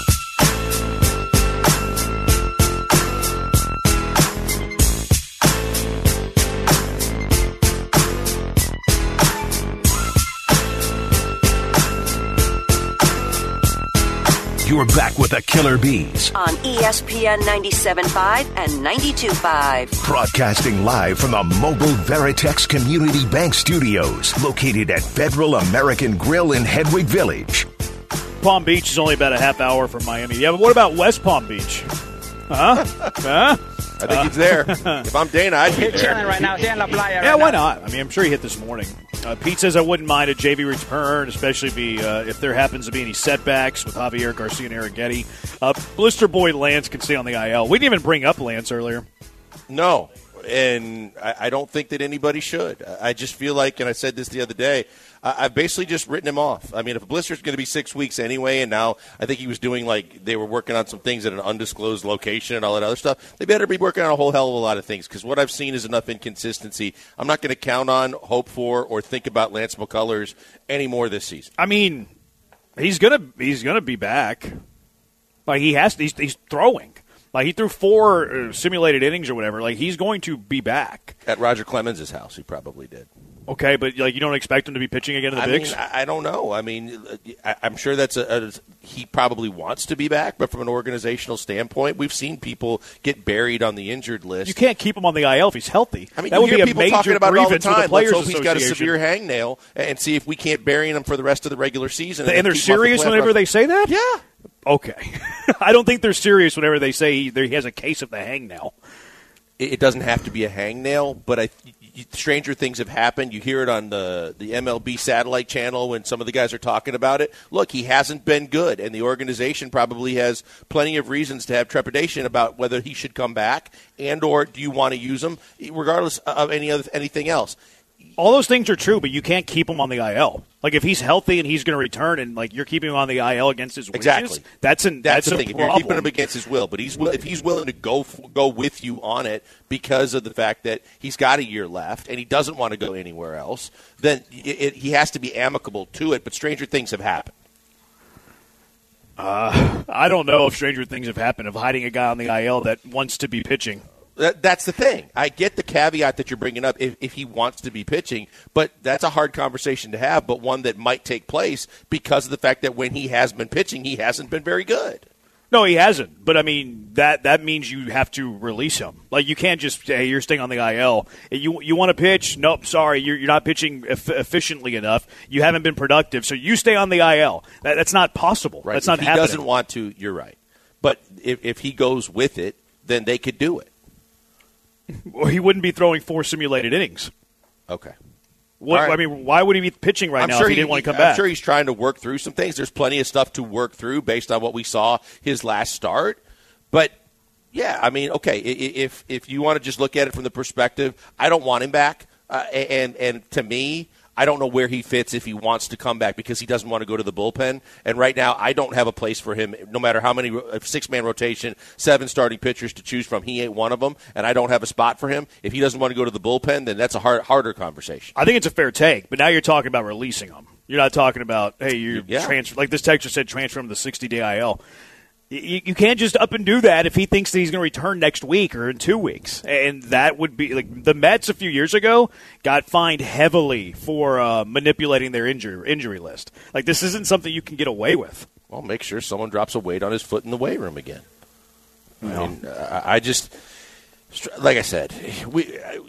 You're back with the Killer Bees On E S P N ninety-seven point five and ninety-two point five. Broadcasting live from the Mobile Veritex Community Bank Studios, located at Federal American Grill in Hedwig Village. Palm Beach is only about a half hour from Miami. Yeah, but what about West Palm Beach? Huh? huh? I think he's there. If I'm Dana, I'd be He's there. chilling right now. He's in La Playa Yeah, right why now. not? I mean, I'm sure he hit this morning. Uh, Pete says I wouldn't mind a J V return, especially be, uh, if there happens to be any setbacks with Javier Garcia and Arrighetti. Uh, Blister Boy Lance can stay on the I L. We didn't even bring up Lance earlier. No, and I, I don't think that anybody should. I just feel like, and I said this the other day, I, I've basically just written him off. I mean, if a blister's going to be six weeks anyway, and now I think he was doing like they were working on some things at an undisclosed location and all that other stuff, they better be working on a whole hell of a lot of things because what I've seen is enough inconsistency. I'm not going to count on, hope for, or think about Lance McCullers anymore this season. I mean, he's gonna he's gonna be back. Like he has, he's, he's throwing. Like he threw four uh, simulated innings or whatever. Like he's going to be back At Roger Clemens' house, he probably did. Okay, but like you don't expect him to be pitching again in the I bigs? mean, I I don't know. I mean, I, I'm sure that's a, a he probably wants to be back, but from an organizational standpoint, we've seen people get buried on the injured list. You can't keep him on the I L if he's healthy. I mean, that you would hear be a people major talking about it all the grievance with time. the Players Let's hope he's got a Association. severe hangnail and see if we can't bury him for the rest of the regular season. And, then they're keep him off the serious playoff whenever run. they say that? Yeah. Okay. I don't think they're serious whenever they say he, he has a case of the hangnail. It, it doesn't have to be a hangnail, but I. You, stranger things have happened. You hear it on the, the M L B satellite channel when some of the guys are talking about it. Look, he hasn't been good, and the organization probably has plenty of reasons to have trepidation about whether he should come back and or do you want to use him, regardless of any other anything else. All those things are true, but you can't keep him on the I L. Like if he's healthy and he's going to return, and like you're keeping him on the I L against his wishes, Exactly. that's an That's, that's, the a thing. If problem. you're keeping him against his will, but he's if he's willing to go go with you on it because of the fact that he's got a year left and he doesn't want to go anywhere else, then it, it, he has to be amicable to it. But stranger things have happened. Uh, I don't know if stranger things have happened of hiding a guy on the I L that wants to be pitching. That, that's the thing. I get the caveat that you're bringing up if, if he wants to be pitching, but that's a hard conversation to have, but one that might take place because of the fact that when he has been pitching, he hasn't been very good. No, he hasn't. But, I mean, that that means you have to release him. Like, you can't just say, hey, you're staying on the I L. You you want to pitch? Nope, sorry, you're, you're not pitching e- efficiently enough. You haven't been productive, so you stay on the I L. That, that's not possible. Right. That's if not he happening. doesn't want to, you're right. But if, if he goes with it, then they could do it. Or he wouldn't be throwing four simulated innings. Okay. What, All right. I mean, why would he be pitching right I'm now sure if he, he didn't want to come I'm back? sure he's trying to work through some things. There's plenty of stuff to work through based on what we saw his last start. But, yeah, I mean, okay, if if you want to just look at it from the perspective, I don't want him back. Uh, and, and to me, I don't know where he fits if he wants to come back because he doesn't want to go to the bullpen. And right now, I don't have a place for him. No matter how many six-man rotation, seven starting pitchers to choose from, he ain't one of them, and I don't have a spot for him. If he doesn't want to go to the bullpen, then that's a hard, harder conversation. I think it's a fair take, but now you're talking about releasing him. You're not talking about, hey, you Yeah. transfer, like this texter said, transfer him to the sixty-day I L. You, you can't just up and do that if he thinks that he's going to return next week or in two weeks. And that would be like the Mets a few years ago got fined heavily for uh, manipulating their injury injury list. Like this isn't something you can get away with. Well, make sure someone drops a weight on his foot in the weight room again. I mean, uh, I just, like I said, we,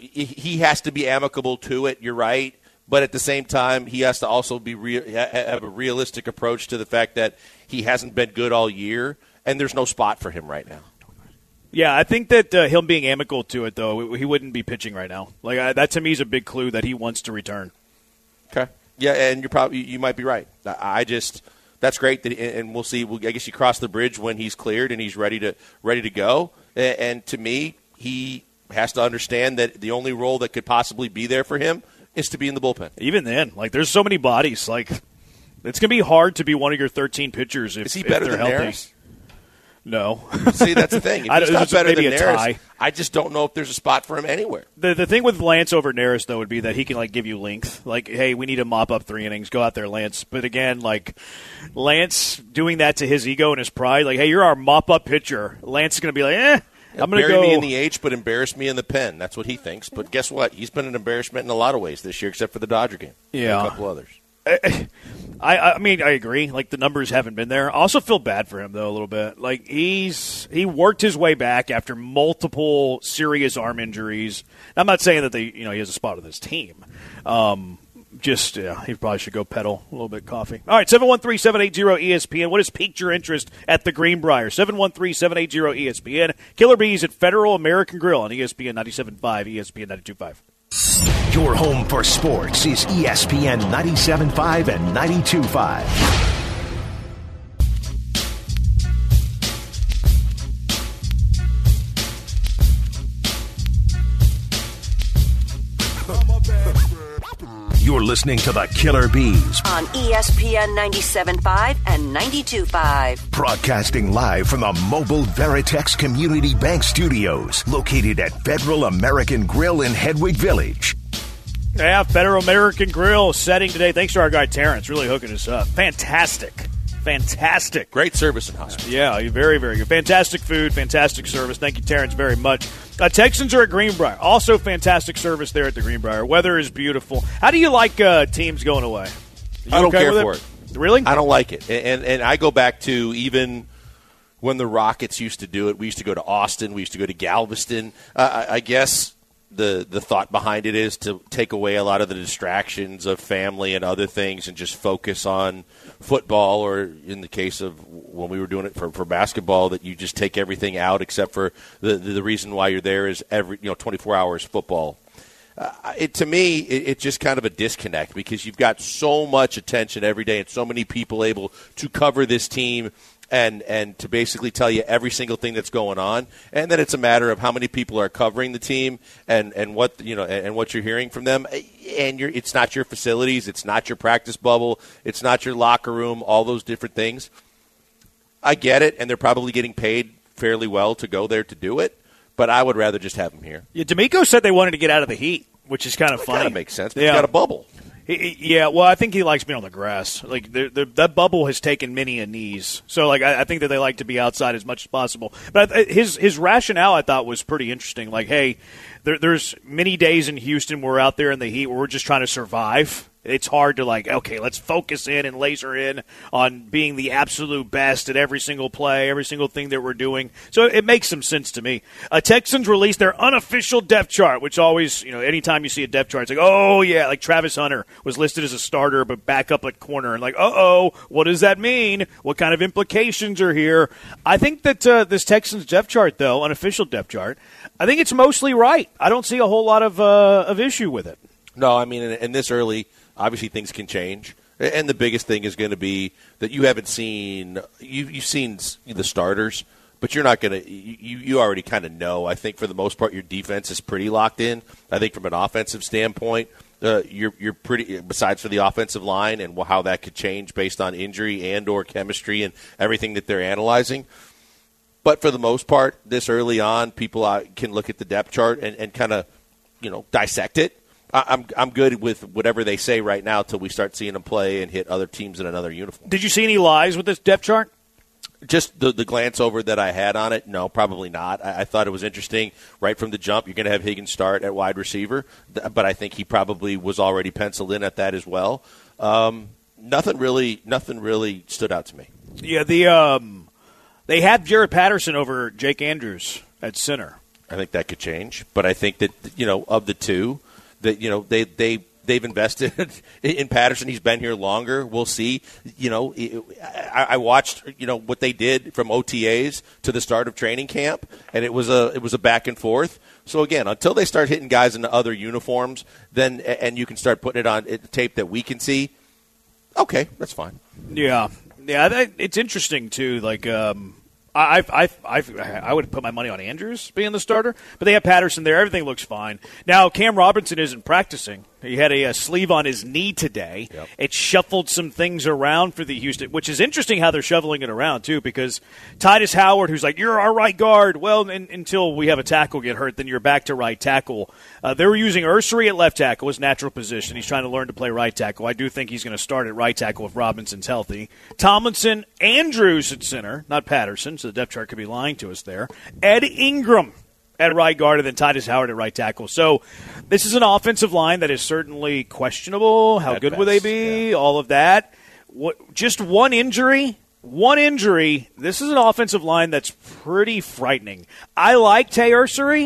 he has to be amicable to it. You're right. But at the same time, he has to also be real, have a realistic approach to the fact that he hasn't been good all year, and there's no spot for him right now. Yeah, I think that uh, him being amicable to it, though, he wouldn't be pitching right now. Like I, that to me is a big clue that he wants to return. Okay. Yeah, and you're probably you might be right. I just that's great that, and we'll see. I guess you cross the bridge when he's cleared and he's ready to ready to go. And to me, he has to understand that the only role that could possibly be there for him is to be in the bullpen. Even then, like there's so many bodies. Like it's gonna be hard to be one of your thirteen pitchers if, is he if better they're than healthy. Neris? No. See, that's the thing. If I he's don't- not it's better maybe than a Neris, tie. I just don't know if there's a spot for him anywhere. The the thing with Lance over Neris though would be that he can like give you length. Like, hey, we need to mop up three innings. Go out there, Lance. But again, like Lance doing that to his ego and his pride. Like, hey, you're our mop up pitcher. Lance is gonna be like, eh. I'm going to Bury go. me in the H, but embarrass me in the pen. That's what he thinks. But guess what? He's been an embarrassment in a lot of ways this year, except for the Dodger game. Yeah. And a couple others. I, I mean, I agree. Like the numbers haven't been there. I also feel bad for him though a little bit. Like he's he worked his way back after multiple serious arm injuries. I'm not saying that they, you know, he has a spot on this team, um, Just, yeah, he probably should go pedal a little bit of coffee. All right, seven one three, seven eight zero, E S P N. What has piqued your interest at the Greenbrier? seven one three, seven eight zero, E S P N. Killer Bees at Federal American Grill on E S P N ninety-seven point five, E S P N ninety-two point five. Your home for sports is E S P N ninety-seven point five and ninety-two point five. You're listening to the Killer Bees on E S P N ninety-seven point five and ninety-two point five. Broadcasting live from the Mobile Veritex Community Bank Studios, located at Federal American Grill in Hedwig Village. Yeah, Federal American Grill setting today. Thanks to our guy Terrence, really hooking us up. Fantastic. Fantastic. Great service and hospitality. Yeah, very, very good. Fantastic food, fantastic service. Thank you, Terrence, very much. Uh, Texans are at Greenbrier. Also fantastic service there at the Greenbrier. Weather is beautiful. How do you like uh, teams going away? I don't care for it? it. Really? I don't like it. And, and and I go back to even when the Rockets used to do it. We used to go to Austin. We used to go to Galveston. Uh, I, I guess the the thought behind it is to take away a lot of the distractions of family and other things and just focus on football, or in the case of when we were doing it for, for basketball, that you just take everything out except for the the reason why you're there is every you know twenty-four hours football. Uh, it to me, it, it's just kind of a disconnect because you've got so much attention every day and so many people able to cover this team and and to basically tell you every single thing that's going on, and then it's a matter of how many people are covering the team and, and what you know and, and what you're hearing from them. And you're, it's not your facilities, it's not your practice bubble, it's not your locker room, all those different things. I get it, and they're probably getting paid fairly well to go there to do it, but I would rather just have them here. Yeah, D'Amico said they wanted to get out of the heat, which is kind of well, funny. Kind of makes sense. But yeah. He's got a bubble. He, he, yeah, well, I think he likes being on the grass. Like the, the, that bubble has taken many a knees, so like I, I think that they like to be outside as much as possible. But I, his his rationale I thought was pretty interesting. Like, hey, there, there's many days in Houston where we're out there in the heat where we're just trying to survive. It's hard to like, okay, let's focus in and laser in on being the absolute best at every single play, every single thing that we're doing. So it makes some sense to me. Uh, Texans released their unofficial depth chart, which always, you know, anytime you see a depth chart, it's like, oh, yeah, like Travis Hunter was listed as a starter but back up at corner. And like, uh-oh, what does that mean? What kind of implications are here? I think that uh, this Texans depth chart, though, unofficial depth chart, I think it's mostly right. I don't see a whole lot of, uh, of issue with it. No, I mean, in, in this early – obviously, things can change, and the biggest thing is going to be that you haven't seen you, you've seen the starters, but you're not going to. You, you already kind of know. I think for the most part, your defense is pretty locked in. I think from an offensive standpoint, uh, you're you're pretty. Besides for the offensive line and how that could change based on injury and or chemistry and everything that they're analyzing. But for the most part, this early on, people can look at the depth chart and, and kind of you know dissect it. I'm I'm good with whatever they say right now until we start seeing them play and hit other teams in another uniform. Did you see any lies with this depth chart? Just the, the glance over that I had on it, no, probably not. I, I thought it was interesting right from the jump. You're going to have Higgins start at wide receiver, but I think he probably was already penciled in at that as well. Um, nothing really, nothing really stood out to me. Yeah, the um, they had Jaret Patterson over Jake Andrews at center. I think that could change, but I think that you know of the two. That you know they they they've invested in Patterson. He's been here longer. We'll see. You know, I, I watched you know what they did from O T As to the start of training camp, and it was a it was a back and forth. So again, until they start hitting guys into other uniforms, then and you can start putting it on tape that we can see. Okay, that's fine. Yeah, yeah, it's interesting too. Like. Um I I I I would put my money on Andrews being the starter, but they have Patterson there. Everything looks fine. Now, Cam Robinson isn't practicing. He had a, a sleeve on his knee today. Yep. It shuffled some things around for the Houston, which is interesting how they're shuffling it around, too, because Titus Howard, who's like, you're our right guard. Well, in, until we have a tackle get hurt, then you're back to right tackle. Uh, they were using Ursery at left tackle, his natural position. He's trying to learn to play right tackle. I do think he's going to start at right tackle if Robinson's healthy. Tomlinson, Andrews at center, not Patterson, so the depth chart could be lying to us there. Ed Ingram at right guard, and then Titus Howard at right tackle. So this is an offensive line that is certainly questionable. How at good best, will they be? Yeah. All of that. What, just one injury, one injury. This is an offensive line that's pretty frightening. I like Tay Ursery,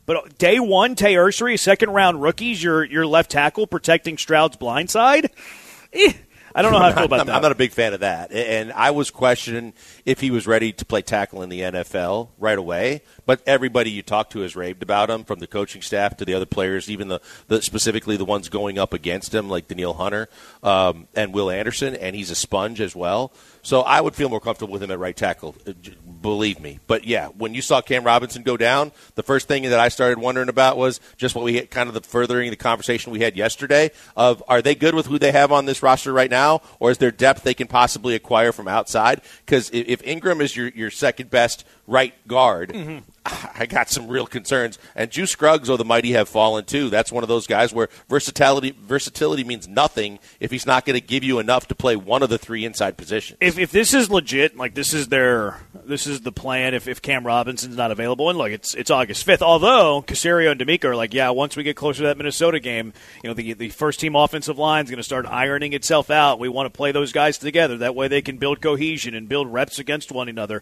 But day one, Tay Ursery, second-round rookies, your your left tackle protecting Stroud's blind side? Eh, I don't know how I feel about I'm, that. I'm not a big fan of that. And I was questioning if he was ready to play tackle in the N F L right away. But everybody you talk to has raved about him, from the coaching staff to the other players, even the, the specifically the ones going up against him, like Danielle Hunter um, and Will Anderson, and he's a sponge as well. So I would feel more comfortable with him at right tackle, believe me. But, yeah, when you saw Cam Robinson go down, the first thing that I started wondering about was just what we had, kind of the furthering the conversation we had yesterday of, are they good with who they have on this roster right now, or is there depth they can possibly acquire from outside? Because if Ingram is your, your second best right guard, mm-hmm. I got some real concerns. And Juice Scruggs, oh, the mighty have fallen too. That's one of those guys where versatility versatility means nothing if he's not going to give you enough to play one of the three inside positions. If if this is legit, like this is their this is the plan. If if Cam Robinson's not available, and look, it's it's August fifth. Although Caserio and D'Amico are like, yeah, once we get closer to that Minnesota game, you know, the the first team offensive line is going to start ironing itself out. We want to play those guys together. That way they can build cohesion and build reps against one another.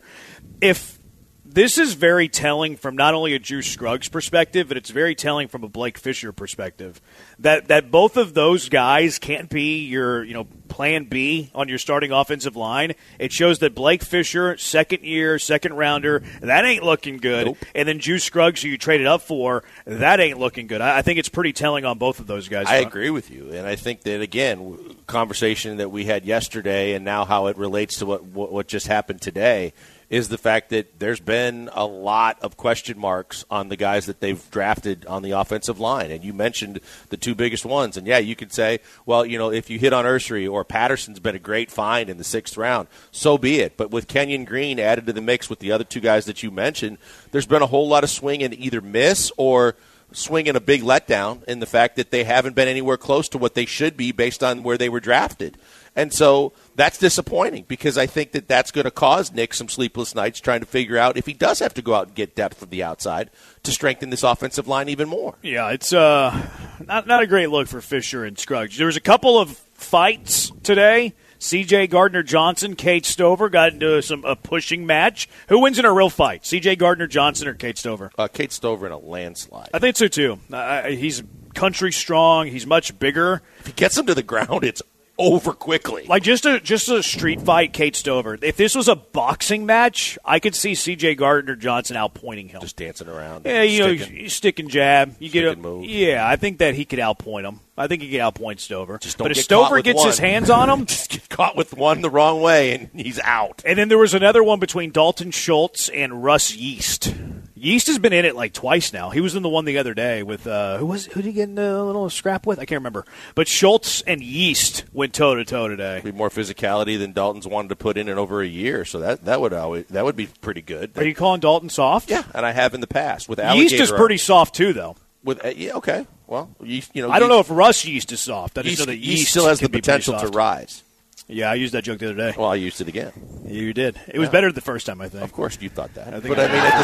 If This is very telling from not only a Juice Scruggs perspective, but it's very telling from a Blake Fisher perspective. That that both of those guys can't be your, you know, plan B on your starting offensive line. It shows that Blake Fisher, second year, second rounder, that ain't looking good. Nope. And then Juice Scruggs, who you traded up for, that ain't looking good. I, I think it's pretty telling on both of those guys. I agree with you. And I think that, again, conversation that we had yesterday and now how it relates to what what, what just happened today is the fact that there's been a lot of question marks on the guys that they've drafted on the offensive line. And you mentioned the two biggest ones. And, yeah, you could say, well, you know, if you hit on Ursery or Patterson's been a great find in the sixth round, so be it. But with Kenyon Green added to the mix with the other two guys that you mentioned, there's been a whole lot of swing and either miss or swing and a big letdown in the fact that they haven't been anywhere close to what they should be based on where they were drafted. And so that's disappointing because I think that that's going to cause Nick some sleepless nights trying to figure out if he does have to go out and get depth from the outside to strengthen this offensive line even more. Yeah, it's uh, not, not a great look for Fisher and Scruggs. There was a couple of fights today. C J Gardner-Johnson, Kate Stover got into some a pushing match. Who wins in a real fight, C J Gardner-Johnson or Kate Stover? Uh, Kate Stover in a landslide. I think so, too. Uh, he's country strong. He's much bigger. If he gets him to the ground, it's over quickly. Like just a just a street fight, Kate Stover. If this was a boxing match, I could see C J Gardner-Johnson outpointing him. Just dancing around. Yeah, you sticking, know, you stick and jab. You stick get a and move. Yeah, I think that he could outpoint him. I think he could outpoint Stover. Just don't but if get Stover caught gets with his one. hands on him, just get caught with one the wrong way and he's out. And then there was another one between Dalton Schultz and Russ Yeast. Yeast has been in it like twice now. He was in the one the other day with uh, who was who did he get in a little scrap with? I can't remember. But Schultz and Yeast went toe to toe today. Be more physicality than Dalton's wanted to put in in over a year, so that that would always that would be pretty good. Are you calling Dalton soft? Yeah, and I have in the past with Alligator. Yeast is pretty soft too, though. With uh, yeah, okay. Well, Yeast, you know, I don't yeast, know if Russ Yeast is soft. I just yeast, know that yeast Yeast still has the can be potential pretty to soft. rise. Yeah, I used that joke the other day. Well, I used it again. You did. It was Yeah. better the first time, I think. Of course, you thought that. I think but I- I mean, at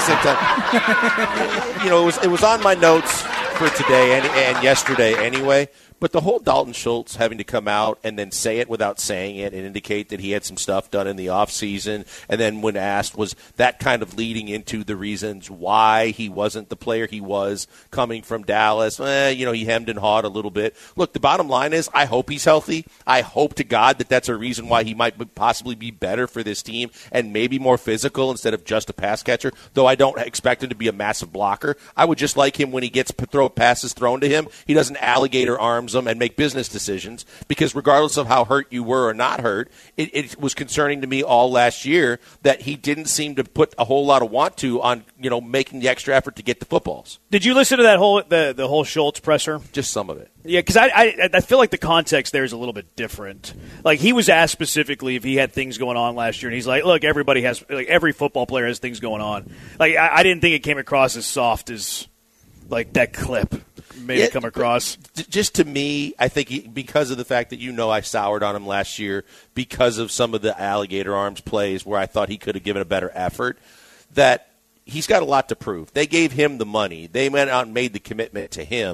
the same time, you know, it was it was on my notes for today and, and yesterday anyway. But the whole Dalton Schultz having to come out and then say it without saying it and indicate that he had some stuff done in the offseason, and then when asked, was that kind of leading into the reasons why he wasn't the player he was coming from Dallas? Eh, you know, he hemmed and hawed a little bit. Look, the bottom line is I hope he's healthy. I hope to God that that's a reason why he might possibly be better for this team and maybe more physical instead of just a pass catcher, though I don't expect him to be a massive blocker. I would just like him when he gets throw passes thrown to him, he doesn't alligator arms them and make business decisions, because regardless of how hurt you were or not hurt, it, it was concerning to me all last year that he didn't seem to put a whole lot of want to on, you know, making the extra effort to get the footballs. Did you listen to that whole the, the whole Schultz presser? Just some of it. Yeah, because I, I I feel like the context there is a little bit different. Like, he was asked specifically if he had things going on last year, and he's like, look, everybody has, like, every football player has things going on. Like, I, I didn't think it came across as soft as, like, that clip made Yeah, it come across. Just to me, I think he, because of the fact that, you know, I soured on him last year because of some of the alligator arms plays where I thought he could have given a better effort, that he's got a lot to prove. They gave him the money. They went out and made the commitment to him.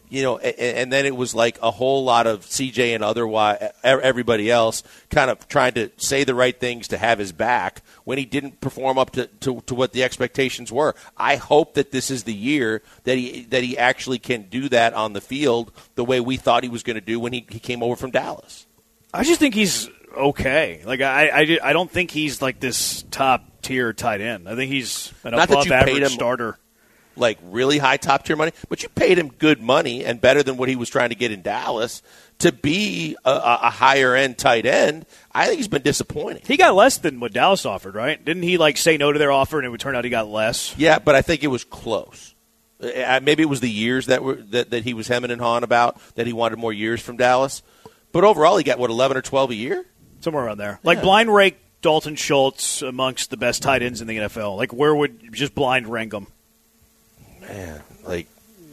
You know, and, and then it was like a whole lot of C J and otherwise everybody else kind of trying to say the right things to have his back when he didn't perform up to, to, to what the expectations were. I hope that this is the year that he that he actually can do that on the field the way we thought he was going to do when he, he came over from Dallas. I just think he's okay. Like I, I, I don't think he's like this top tier tight end. I think he's an Not above that you average paid him, starter. Like really high top tier money, but you paid him good money and better than what he was trying to get in Dallas to be a, a higher end tight end. I think he's been disappointing. He got less than what Dallas offered, right? Didn't he like say no to their offer and it would turn out he got less? Yeah, but I think it was close. Uh, maybe it was the years that were that, that he was hemming and hawing about, that he wanted more years from Dallas. But overall, he got what, eleven or twelve a year, somewhere around there. Like yeah. blind rank Dalton Schultz amongst the best tight ends in the N F L. Like where would you just blind rank him? Man, like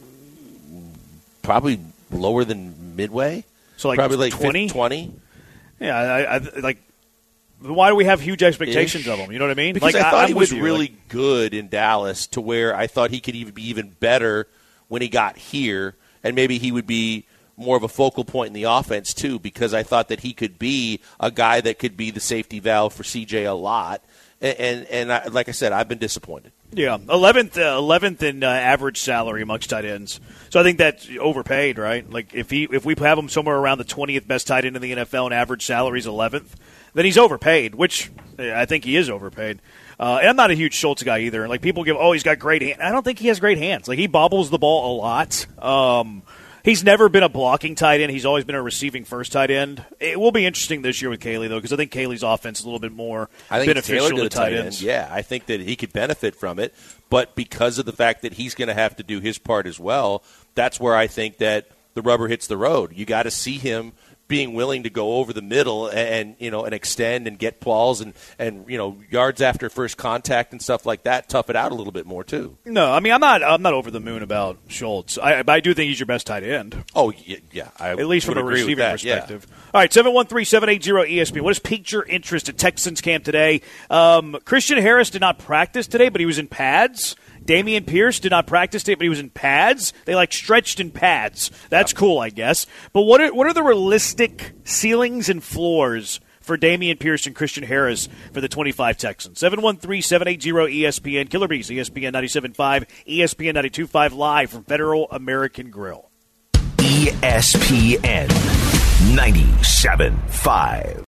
probably lower than midway. So like probably like twenty, twenty. Yeah, I, I like. Why do we have huge expectations Ish. of him? You know what I mean? Because like, I thought I'm he was you. really like, good in Dallas, to where I thought he could even be even better when he got here, and maybe he would be more of a focal point in the offense too. Because I thought that he could be a guy that could be the safety valve for C J a lot. And and, and I, like I said, I've been disappointed. Yeah, eleventh, uh, eleventh in uh, average salary amongst tight ends. So I think that's overpaid, right? Like if he if we have him somewhere around the twentieth best tight end in the N F L and average salary is eleventh, then he's overpaid, which I think he is overpaid. Uh, and I'm not a huge Schultz guy either. Like people give, oh, he's got great hands. I don't think he has great hands. Like he bobbles the ball a lot. Um, he's never been a blocking tight end. He's always been a receiving first tight end. It will be interesting this year with Caley, though, because I think Caley's offense is a little bit more I think beneficial to to tight ends. End. Yeah, I think that he could benefit from it. But because of the fact that he's going to have to do his part as well, that's where I think that the rubber hits the road. You got to see him being willing to go over the middle and, and you know and extend and get balls and, and you know yards after first contact and stuff like that. Tough it out a little bit more too. No, I mean I'm not I'm not over the moon about Schultz. I, but I do think he's your best tight end. Oh yeah, yeah I at least from a receiving that, perspective. Yeah. All right, seven one three, seven eight zero E S P N. What has piqued your interest at Texans camp today? Um, Christian Harris did not practice today, but he was in pads. Dameon Pierce did not practice today, but he was in pads. They, like, stretched in pads. That's cool, I guess. But what are, what are the realistic ceilings and floors for Dameon Pierce and Christian Harris for the twenty-five Texans? seven one three, seven eight zero E S P N. Killer Bees, E S P N ninety-seven point five, E S P N ninety-two point five, live from Federal American Grill. E S P N ninety-seven point five.